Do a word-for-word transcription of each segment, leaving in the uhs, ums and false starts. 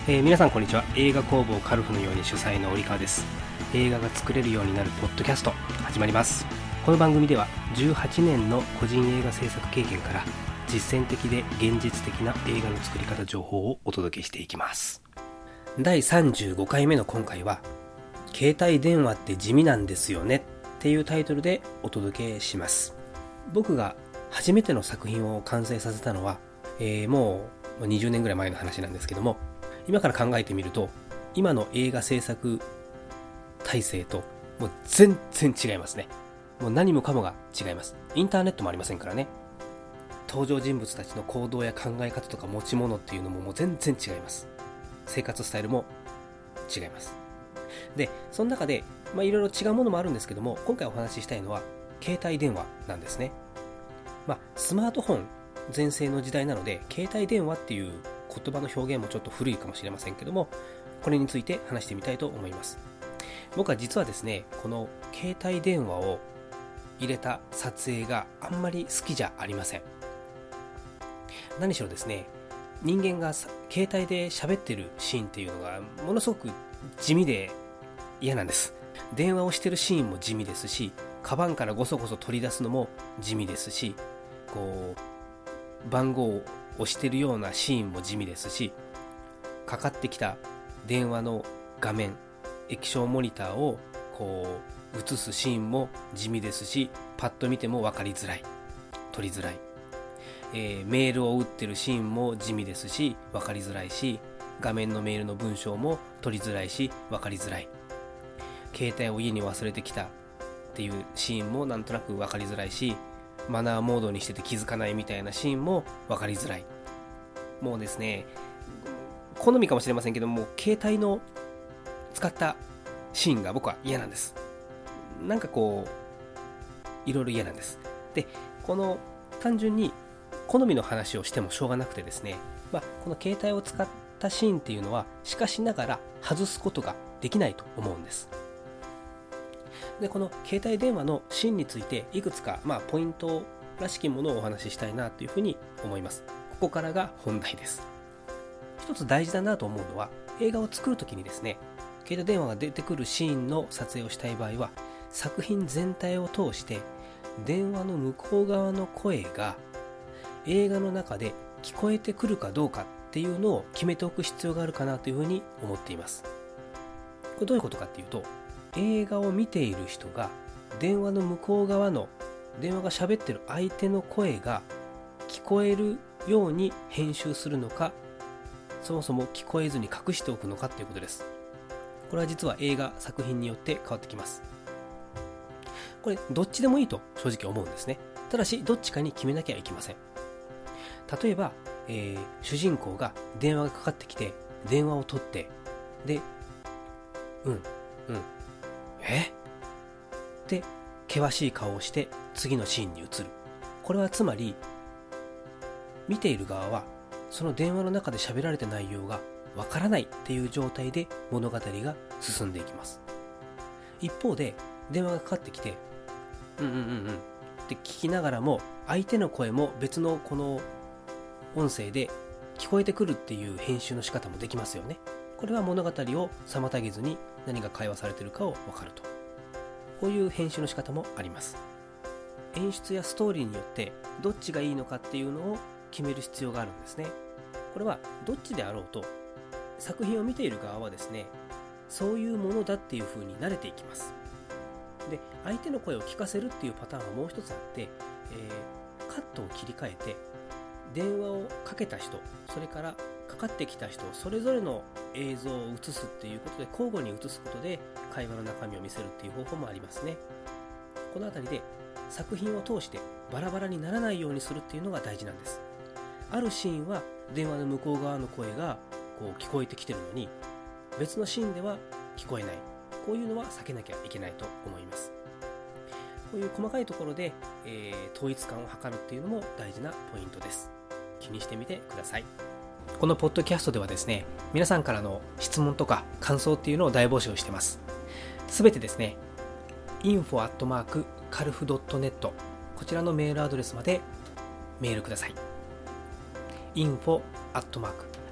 えー、皆さんこんにちは。映画工房カルフのように主催の折川です。映画が作れるようになるポッドキャスト始まります。この番組ではじゅうはちねんの個人映画制作経験から実践的で現実的な映画の作り方情報をお届けしていきます。だいさんじゅうごかいめの今回は、携帯電話って地味なんですよねっていうタイトルでお届けします。僕が初めての作品を完成させたのは、えー、もうにじゅうねんぐらい前の話なんですけども、今から考えてみると今の映画制作体制ともう全然違いますね。もう何もかもが違います。インターネットもありませんからね。登場人物たちの行動や考え方とか持ち物っていうのももう全然違います。生活スタイルも違います。で、その中でまあいろいろ違うものもあるんですけども、今回お話ししたいのは携帯電話なんですね。まあスマートフォン全盛の時代なので、携帯電話っていう言葉の表現もちょっと古いかもしれませんけども、これについて話してみたいと思います。僕は実はですね、この携帯電話を入れた撮影があんまり好きじゃありません。何しろですね、人間が携帯で喋ってるシーンっていうのがものすごく地味で嫌なんです。電話をしてるシーンも地味ですし、カバンからゴソゴソ取り出すのも地味ですし、こう番号を押してるようなシーンも地味ですし、かかってきた電話の画面、液晶モニターをこう映すシーンも地味ですし、パッと見ても分かりづらい、撮りづらい、えー、メールを打ってるシーンも地味ですし分かりづらいし、画面のメールの文章も撮りづらいし分かりづらい、携帯を家に忘れてきたっていうシーンもなんとなく分かりづらいし、マナーモードにしてて気づかないみたいなシーンも分かりづらい。もうですね、好みかもしれませんけども、携帯の使ったシーンが僕は嫌なんです。なんかこういろいろ嫌なんです。で、この単純に好みの話をしてもしょうがなくてですね、まあ、この携帯を使ったシーンっていうのはしかしながら外すことができないと思うんです。で、この携帯電話のシーンについていくつか、まあ、ポイントらしきものをお話ししたいなというふうに思います。ここからが本題です。一つ大事だなと思うのは、映画を作るときにですね、携帯電話が出てくるシーンの撮影をしたい場合は、作品全体を通して電話の向こう側の声が映画の中で聞こえてくるかどうかっていうのを決めておく必要があるかなというふうに思っています。これどういうことかっていうと、映画を見ている人が電話の向こう側の電話が喋ってる相手の声が聞こえるように編集するのか、そもそも聞こえずに隠しておくのかということです。これは実は映画作品によって変わってきます。これどっちでもいいと正直思うんですね。ただしどっちかに決めなきゃいけません。例えば、えー、主人公が電話がかかってきて電話を取って、でうんうんえって険しい顔をして次のシーンに移る。これはつまり見ている側はその電話の中で喋られた内容がわからないっていう状態で物語が進んでいきます。一方で電話がかかってきてうんうんうんうんって聞きながらも、相手の声も別のこの音声で聞こえてくるっていう編集の仕方もできますよね。これは物語を妨げずに何が会話されているかを分かると。こういう編集の仕方もあります。演出やストーリーによってどっちがいいのかっていうのを決める必要があるんですね。これはどっちであろうと、作品を見ている側はですね、そういうものだっていう風に慣れていきます。で、相手の声を聞かせるっていうパターンはもう一つあって、えー、カットを切り替えて電話をかけた人、それからかかってきた人それぞれの映像を映すっていうことで、交互に映すことで会話の中身を見せるっていう方法もありますね。このあたりで作品を通してバラバラにならないようにするっていうのが大事なんです。あるシーンは電話の向こう側の声がこう聞こえてきてるのに、別のシーンでは聞こえない。こういうのは避けなきゃいけないと思います。こういう細かいところで、えー、統一感を図るっていうのも大事なポイントです。気にしてみてください。このポッドキャストではですね、皆さんからの質問とか感想っていうのを大募集してます。すべてですね、インフォ アットマーク カルフ ドットネット こちらのメールアドレスまでメールください。インフォ アットマーク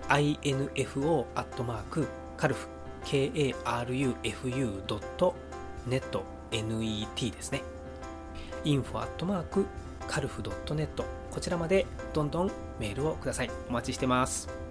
アイエヌエフオー アットマークカルフ ケーエーアールユーエフユー ドットネット ネット ですね。インフォ アットマークカルフ ドットネット こちらまでどんどんメールをください。お待ちしてます。